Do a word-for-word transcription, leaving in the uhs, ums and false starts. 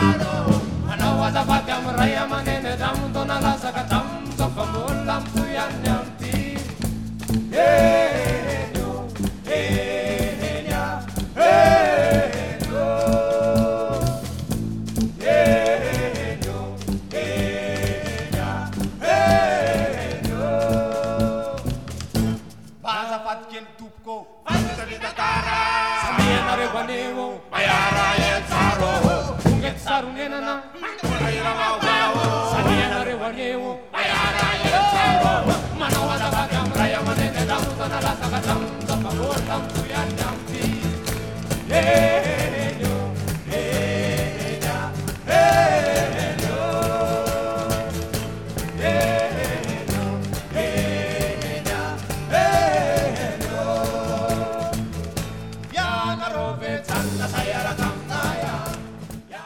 Manao azafady amin'ny ray aman'eny hatramin'ny taona lasaka hatramin'ny saoka mbola mitoy any amty.